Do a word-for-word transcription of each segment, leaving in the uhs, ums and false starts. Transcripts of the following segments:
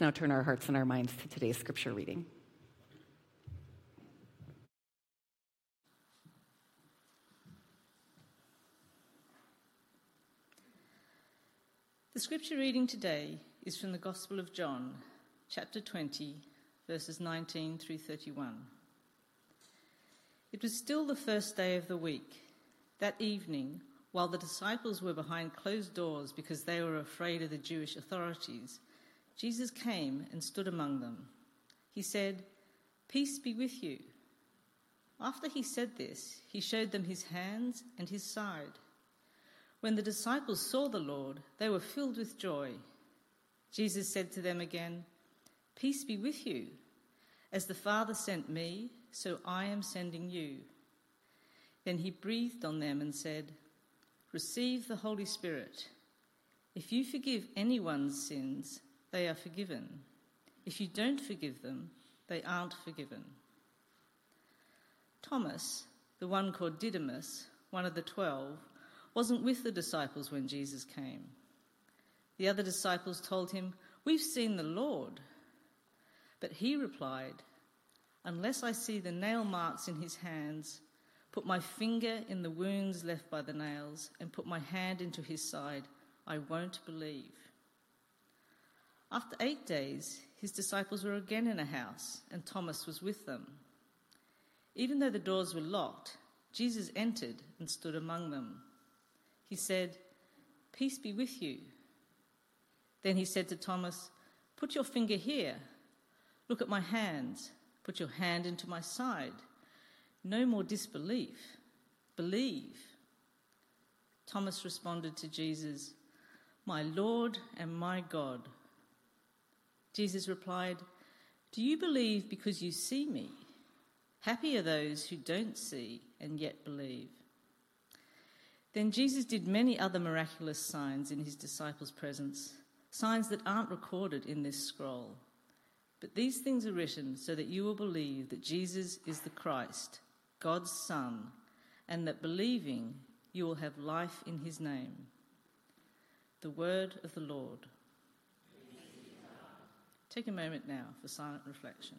Let's now turn our hearts and our minds to today's scripture reading. The scripture reading today is from the Gospel of John, chapter twenty, verses nineteen through thirty-one. It was still the first day of the week. That evening, while the disciples were behind closed doors because they were afraid of the Jewish authorities, Jesus came and stood among them. He said, "Peace be with you." After he said this, he showed them his hands and his side. When the disciples saw the Lord, they were filled with joy. Jesus said to them again, "Peace be with you. As the Father sent me, so I am sending you." Then he breathed on them and said, "Receive the Holy Spirit. If you forgive anyone's sins, they are forgiven. If you don't forgive them, they aren't forgiven." Thomas, the one called Didymus, one of the twelve, wasn't with the disciples when Jesus came. The other disciples told him, "We've seen the Lord." But he replied, "Unless I see the nail marks in his hands, put my finger in the wounds left by the nails, and put my hand into his side, I won't believe." After eight days, his disciples were again in a house, and Thomas was with them. Even though the doors were locked, Jesus entered and stood among them. He said, "Peace be with you." Then he said to Thomas, "Put your finger here. Look at my hands. Put your hand into my side. No more disbelief. Believe." Thomas responded to Jesus, "My Lord and my God." Jesus replied, "Do you believe because you see me? Happy are those who don't see and yet believe." Then Jesus did many other miraculous signs in his disciples' presence, signs that aren't recorded in this scroll. But these things are written so that you will believe that Jesus is the Christ, God's Son, and that believing you will have life in his name. The word of the Lord. Take a moment now for silent reflection.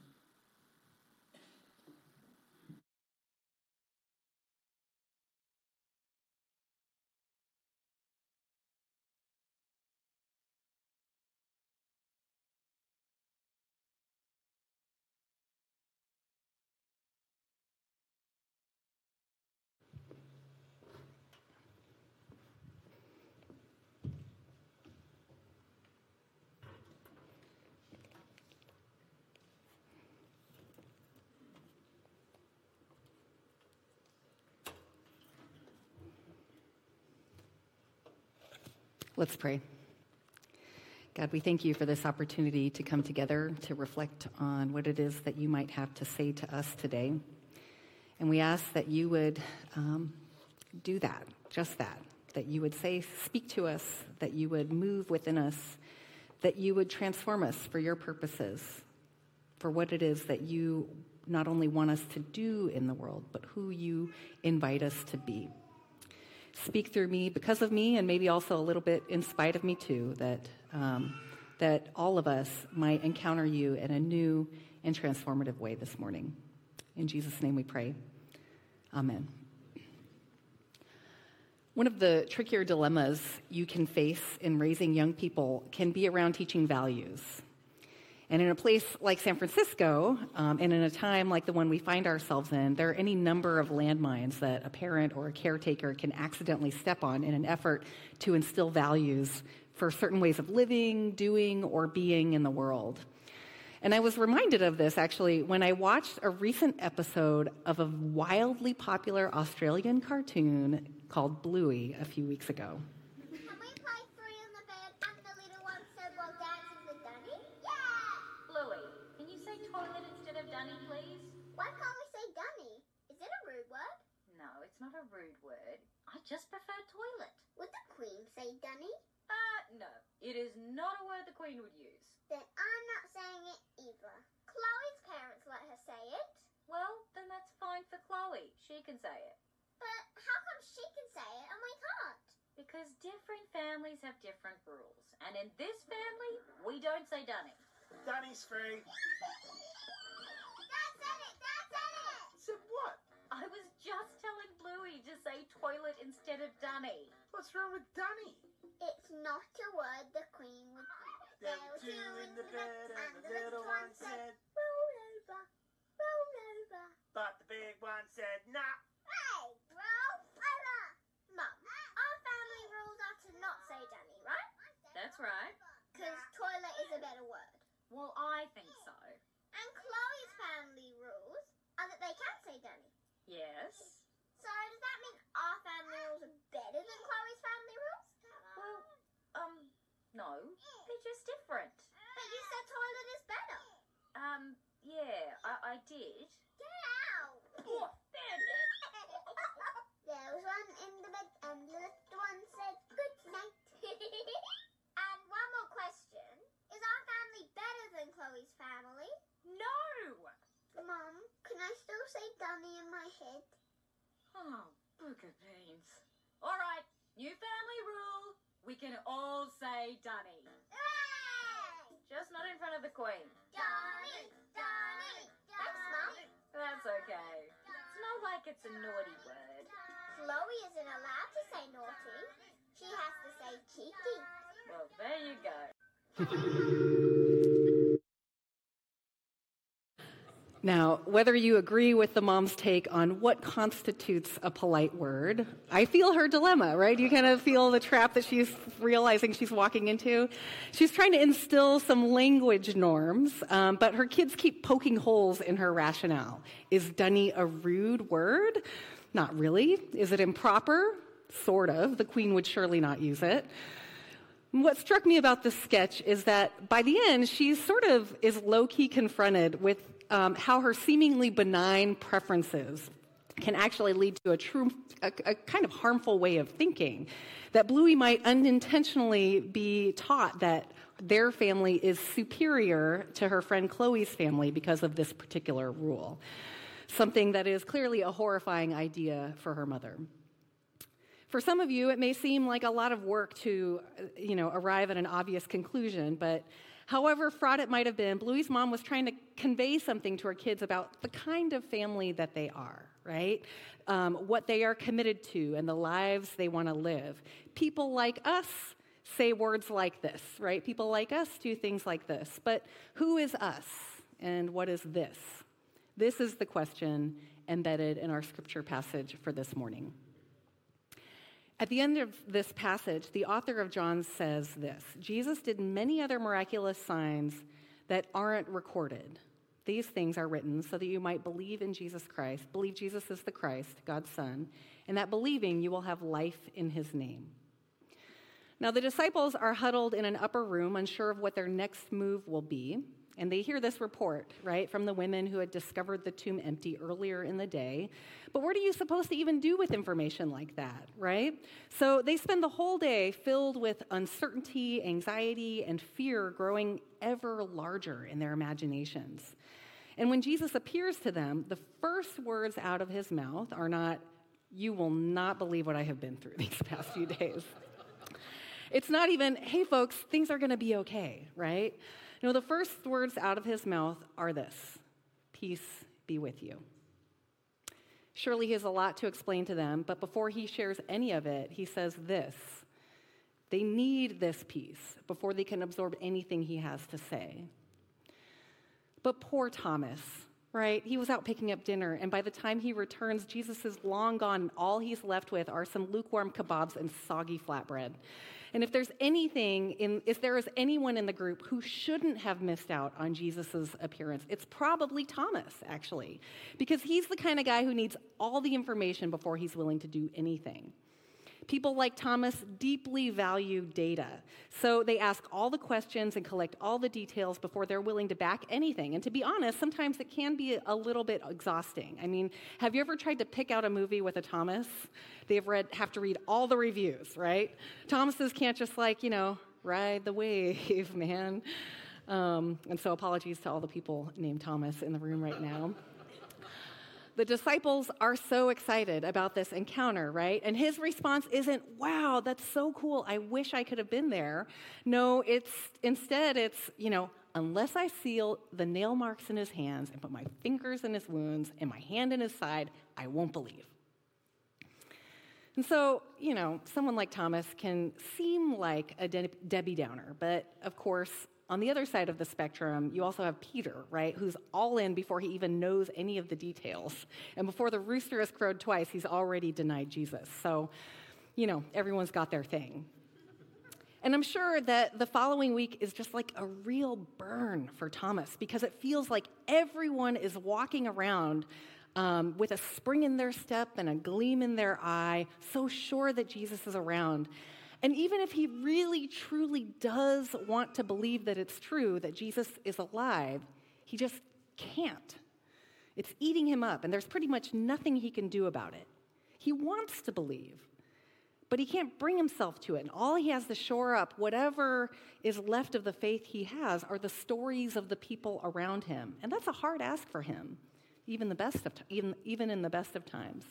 Let's pray. God, we thank you for this opportunity to come together to reflect on what it is that you might have to say to us today. And we ask that you would um, do that, just that, that you would say, speak to us, that you would move within us, that you would transform us for your purposes, for what it is that you not only want us to do in the world, but who you invite us to be. Speak through me, because of me, and maybe also a little bit in spite of me too, that um, that all of us might encounter you in a new and transformative way this morning. In Jesus' name we pray. Amen. One of the trickier dilemmas you can face in raising young people can be around teaching values. And in a place like San Francisco, um, and in a time like the one we find ourselves in, there are any number of landmines that a parent or a caretaker can accidentally step on in an effort to instill values for certain ways of living, doing, or being in the world. And I was reminded of this, actually, when I watched a recent episode of a wildly popular Australian cartoon called Bluey a few weeks ago. Not a rude word. I just prefer toilet. Would the Queen say dunny? Uh, no. It is not a word the Queen would use. Then I'm not saying it either. Chloe's parents let her say it. Well, then that's fine for Chloe. She can say it. But how come she can say it and we can't? Because different families have different rules. And in this family, we don't say dunny. Danny's free. Dad said it! Dad said it! Said what? I was just telling Bluey to say toilet instead of Dunny. What's wrong with Danny? It's not a word the Queen would use. There were two in the bed and the little one said, roll over, roll over. but the big one said, nah. Hey, roll over! Mum, our family rules are to not say Danny, right? That's right. Because toilet is a better word. Well, I think so. And Chloe's family rules are that they can say Danny. Yes. So does that mean our family rules are better than Chloe's family rules? Well, um, no. They're just different. But you said toilet is better. Um, yeah, I, I did. Get out! Oh, there, there. There was one in the bed and the little one said good night. And one more question. Is our family better than Chloe's family? No! Mum, can I still say Dunny in my head? Oh, booger beans. All right, new family rule. We can all say Dunny. Hooray! Just not in front of the Queen. Dunny! Dunny! Thanks, Mum. That's okay. It's not like it's a naughty word. Chloe isn't allowed to say naughty. She has to say cheeky. Well, there you go. Now, whether you agree with the mom's take on what constitutes a polite word, I feel her dilemma, right? You kind of feel the trap that she's realizing she's walking into. She's trying to instill some language norms, um, but her kids keep poking holes in her rationale. Is Dunny a rude word? Not really. Is it improper? Sort of. The Queen would surely not use it. What struck me about this sketch is that by the end, she sort of is low-key confronted with um, how her seemingly benign preferences can actually lead to a true, a, a kind of harmful way of thinking. That Bluey might unintentionally be taught that their family is superior to her friend Chloe's family because of this particular rule. Something that is clearly a horrifying idea for her mother. For some of you, it may seem like a lot of work to, you know, arrive at an obvious conclusion, but however fraught it might have been, Bluey's mom was trying to convey something to her kids about the kind of family that they are, right? Um, what they are committed to and the lives they want to live. People like us say words like this, right? People like us do things like this. But who is us and what is this? This is the question embedded in our scripture passage for this morning. At the end of this passage, the author of John says this: Jesus did many other miraculous signs that aren't recorded. These things are written so that you might believe in Jesus Christ, believe Jesus is the Christ, God's Son, and that believing you will have life in his name. Now, the disciples are huddled in an upper room, unsure of what their next move will be. And they hear this report, right, from the women who had discovered the tomb empty earlier in the day. But what are you supposed to even do with information like that, right? So they spend the whole day filled with uncertainty, anxiety, and fear growing ever larger in their imaginations. And when Jesus appears to them, the first words out of his mouth are not, "You will not believe what I have been through these past few days." It's not even, "Hey, folks, things are going to be okay," right? No, the first words out of his mouth are this: "Peace be with you." Surely he has a lot to explain to them, but before he shares any of it, he says this: they need this peace before they can absorb anything he has to say. But poor Thomas, right? He was out picking up dinner, and by the time he returns, Jesus is long gone, and all he's left with are some lukewarm kebabs and soggy flatbread. And if there's anything, in, if there is anyone in the group who shouldn't have missed out on Jesus' appearance, it's probably Thomas, actually, because he's the kind of guy who needs all the information before he's willing to do anything. People like Thomas deeply value data, so they ask all the questions and collect all the details before they're willing to back anything. And to be honest, sometimes it can be a little bit exhausting. I mean, have you ever tried to pick out a movie with a Thomas? They have, read, have to read all the reviews, right? Thomases can't just like, you know, ride the wave, man. Um, and so apologies to all the people named Thomas in the room right now. The disciples are so excited about this encounter, right? And his response isn't, "Wow, that's so cool. I wish I could have been there." No, it's instead it's, you know, unless I see the nail marks in his hands and put my fingers in his wounds and my hand in his side, I won't believe. And so, you know, someone like Thomas can seem like a De- Debbie Downer, but of course, on the other side of the spectrum, you also have Peter, right, who's all in before he even knows any of the details. And before the rooster has crowed twice, he's already denied Jesus. So, you know, everyone's got their thing. And I'm sure that the following week is just like a real burn for Thomas, because it feels like everyone is walking around um, with a spring in their step and a gleam in their eye, so sure that Jesus is around. And even if he really, truly does want to believe that it's true, that Jesus is alive, he just can't. It's eating him up, and there's pretty much nothing he can do about it. He wants to believe, but he can't bring himself to it. And all he has to shore up, whatever is left of the faith he has, are the stories of the people around him. And that's a hard ask for him, even the best of t- even, even in the best of times.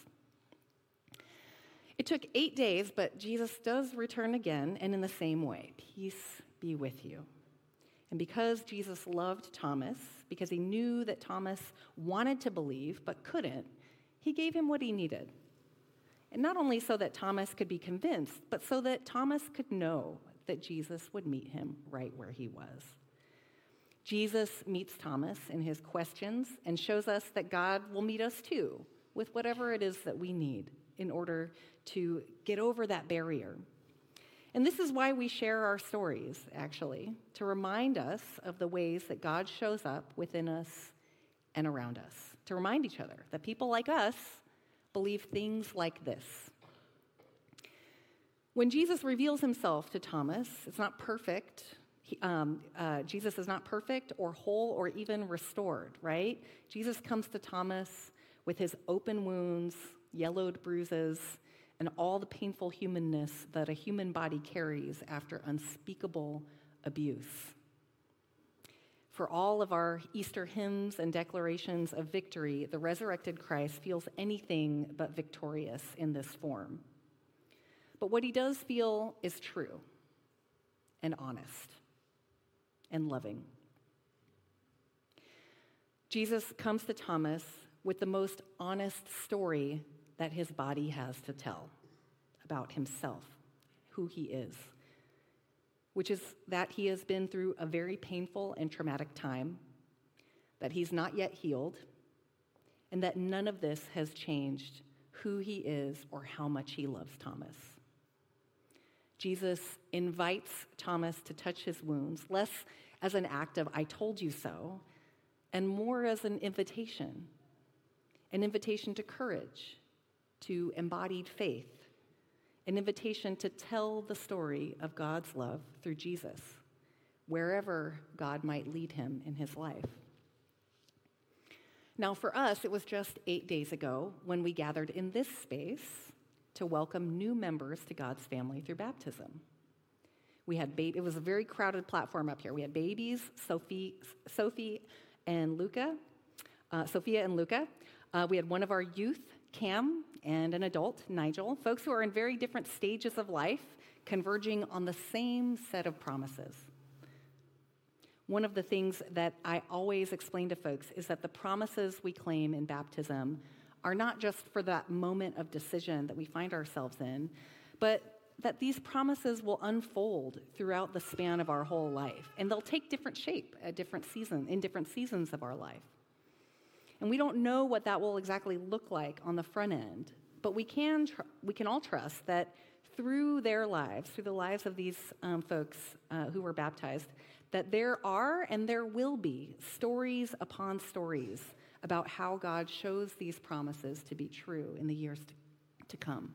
It took eight days, but Jesus does return again, and in the same way. Peace be with you. And because Jesus loved Thomas, because he knew that Thomas wanted to believe but couldn't, he gave him what he needed. And not only so that Thomas could be convinced, but so that Thomas could know that Jesus would meet him right where he was. Jesus meets Thomas in his questions and shows us that God will meet us too with whatever it is that we need in order to get over that barrier. And this is why we share our stories, actually, to remind us of the ways that God shows up within us and around us, to remind each other that people like us believe things like this. When Jesus reveals himself to Thomas, it's not perfect. He, um, uh, Jesus is not perfect or whole or even restored, right? Jesus comes to Thomas with his open wounds, yellowed bruises, and all the painful humanness that a human body carries after unspeakable abuse. For all of our Easter hymns and declarations of victory, the resurrected Christ feels anything but victorious in this form. But what he does feel is true and honest and loving. Jesus comes to Thomas with the most honest story that his body has to tell about himself, who he is, which is that he has been through a very painful and traumatic time, that he's not yet healed, and that none of this has changed who he is or how much he loves Thomas. Jesus invites Thomas to touch his wounds, less as an act of "I told you so," and more as an invitation, an invitation to courage, to embodied faith, an invitation to tell the story of God's love through Jesus, wherever God might lead him in his life. Now, for us, it was just eight days ago when we gathered in this space to welcome new members to God's family through baptism. We had ba- it was a very crowded platform up here. We had babies, Sophie, Sophie and Luca, uh, Sophia and Luca. Uh, we had one of our youth, Cam, and an adult, Nigel, folks who are in very different stages of life, converging on the same set of promises. One of the things that I always explain to folks is that the promises we claim in baptism are not just for that moment of decision that we find ourselves in, but that these promises will unfold throughout the span of our whole life, and they'll take different shape at different seasons, in different seasons of our life. And we don't know what that will exactly look like on the front end, but we can tr- we can all trust that through their lives, through the lives of these um, folks uh, who were baptized, that there are and there will be stories upon stories about how God shows these promises to be true in the years to, to come.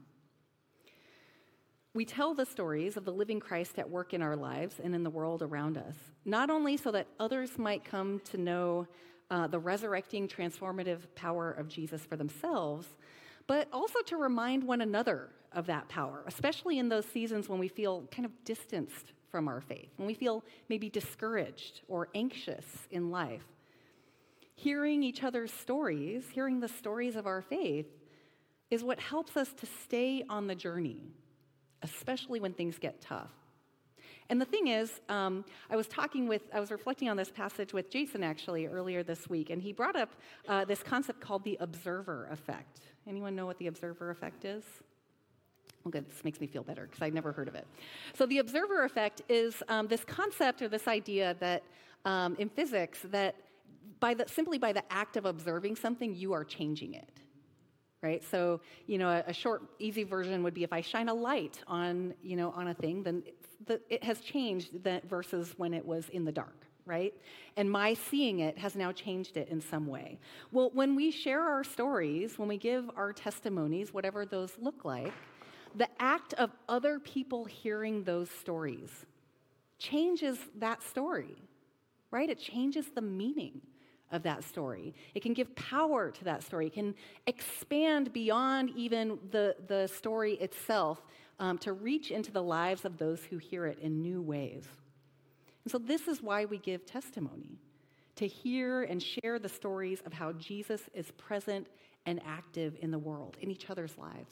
We tell the stories of the living Christ at work in our lives and in the world around us, not only so that others might come to know uh, the resurrecting, transformative power of Jesus for themselves, but also to remind one another of that power, especially in those seasons when we feel kind of distanced from our faith, when we feel maybe discouraged or anxious in life. Hearing each other's stories, hearing the stories of our faith, is what helps us to stay on the journey, especially when things get tough. And the thing is, um, I was talking with, I was reflecting on this passage with Jason actually earlier this week, and he brought up uh, this concept called the observer effect. Anyone know what the observer effect is? Well, good. This makes me feel better because I'd never heard of it. So the observer effect is um, this concept or this idea that um, in physics that by the, simply by the act of observing something, you are changing it. Right? So, you know, a, a short, easy version would be if I shine a light on, you know, on a thing, then the, it has changed that versus when it was in the dark, right? And my seeing it has now changed it in some way. Well, when we share our stories, when we give our testimonies, whatever those look like, the act of other people hearing those stories changes that story, right? It changes the meaning of that story. It can give power to that story. It can expand beyond even the, the story itself um, to reach into the lives of those who hear it in new ways. And so this is why we give testimony, to hear and share the stories of how Jesus is present and active in the world, in each other's lives.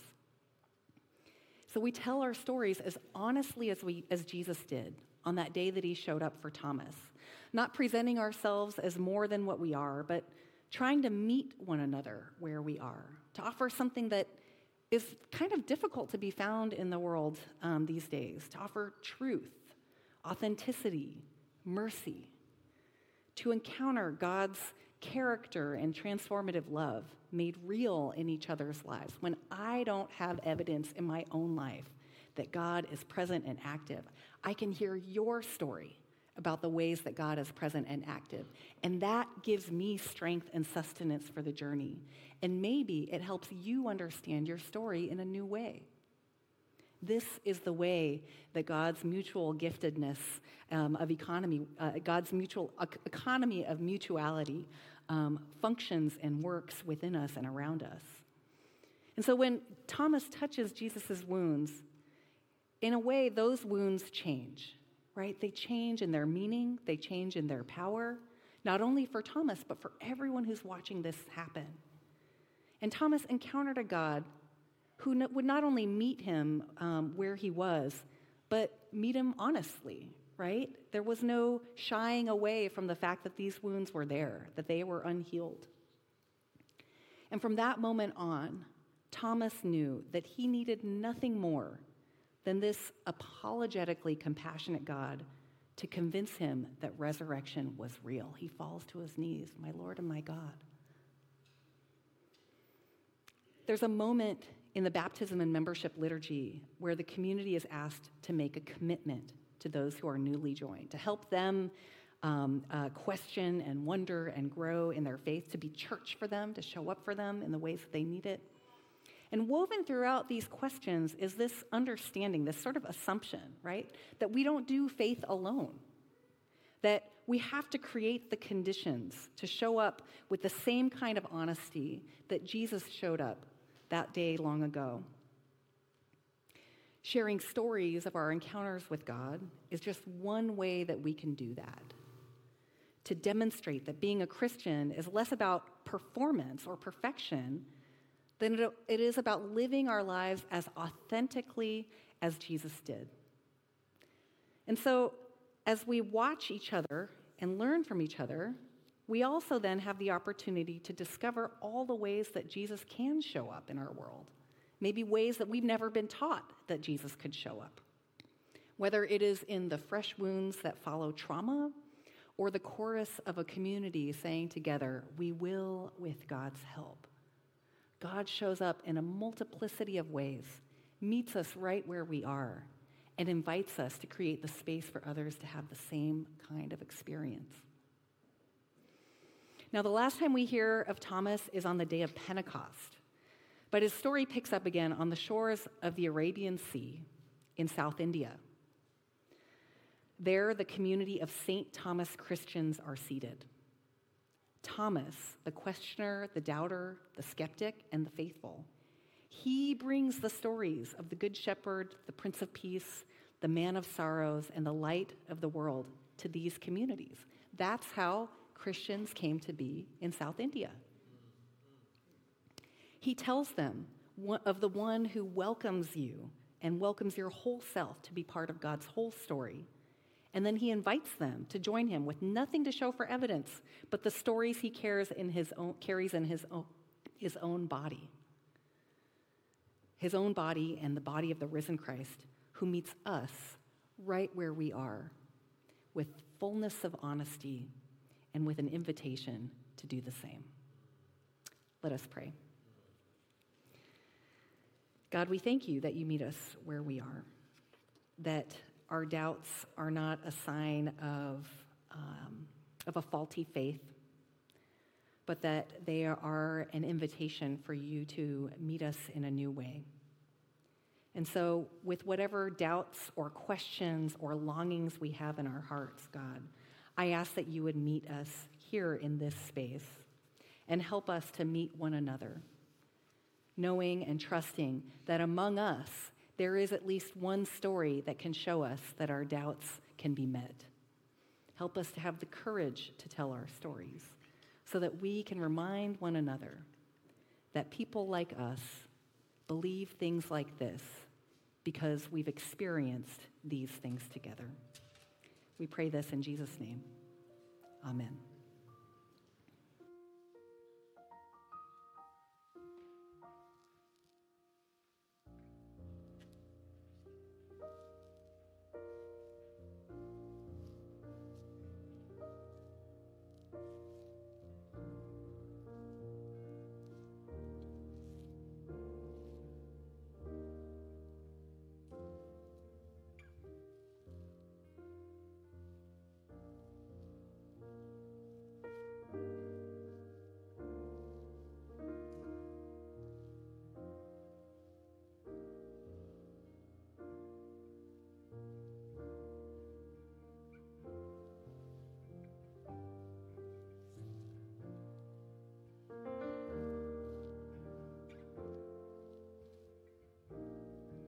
So we tell our stories as honestly as we as Jesus did on that day that he showed up for Thomas, not presenting ourselves as more than what we are, but trying to meet one another where we are, to offer something that is kind of difficult to be found in the world um, these days, to offer truth, authenticity, mercy, to encounter God's character and transformative love made real in each other's lives. When I don't have evidence in my own life that God is present and active, I can hear your story about the ways that God is present and active. And that gives me strength and sustenance for the journey. And maybe it helps you understand your story in a new way. This is the way that God's mutual giftedness um, of economy, uh, God's mutual uh, economy of mutuality um, functions and works within us and around us. And so when Thomas touches Jesus' wounds, in a way, those wounds change, right? They change in their meaning, they change in their power, not only for Thomas, but for everyone who's watching this happen. And Thomas encountered a God who no, would not only meet him um, where he was, but meet him honestly, right? There was no shying away from the fact that these wounds were there, that they were unhealed. And from that moment on, Thomas knew that he needed nothing more than this apologetically compassionate God to convince him that resurrection was real. He falls to his knees, my Lord and my God. There's a moment in the baptism and membership liturgy where the community is asked to make a commitment to those who are newly joined, to help them um, uh, question and wonder and grow in their faith, to be church for them, to show up for them in the ways that they need it. And woven throughout these questions is this understanding, this sort of assumption, right? That we don't do faith alone. That we have to create the conditions to show up with the same kind of honesty that Jesus showed up that day long ago. Sharing stories of our encounters with God is just one way that we can do that. To demonstrate that being a Christian is less about performance or perfection than it is about living our lives as authentically as Jesus did. And so, as we watch each other and learn from each other, we also then have the opportunity to discover all the ways that Jesus can show up in our world. Maybe ways that we've never been taught that Jesus could show up. Whether it is in the fresh wounds that follow trauma, or the chorus of a community saying together, "We will with God's help." God shows up in a multiplicity of ways, meets us right where we are, and invites us to create the space for others to have the same kind of experience. Now, the last time we hear of Thomas is on the day of Pentecost, but his story picks up again on the shores of the Arabian Sea in South India. There, the community of Saint Thomas Christians are seated. Thomas, the questioner, the doubter, the skeptic, and the faithful. He brings the stories of the Good Shepherd, the Prince of Peace, the Man of Sorrows, and the light of the world to these communities. That's how Christians came to be in South India. He tells them of the one who welcomes you and welcomes your whole self to be part of God's whole story And then he invites them to join him with nothing to show for evidence, but the stories he cares in his own, carries in his own, his own body. His own body and the body of the risen Christ, who meets us right where we are, with fullness of honesty and with an invitation to do the same. Let us pray. God, we thank you that you meet us where we are, that our doubts are not a sign of, um, of a faulty faith, but that they are an invitation for you to meet us in a new way. And so with whatever doubts or questions or longings we have in our hearts, God, I ask that you would meet us here in this space and help us to meet one another, knowing and trusting that among us, there is at least one story that can show us that our doubts can be met. Help us to have the courage to tell our stories so that we can remind one another that people like us believe things like this because we've experienced these things together. We pray this in Jesus' name. Amen.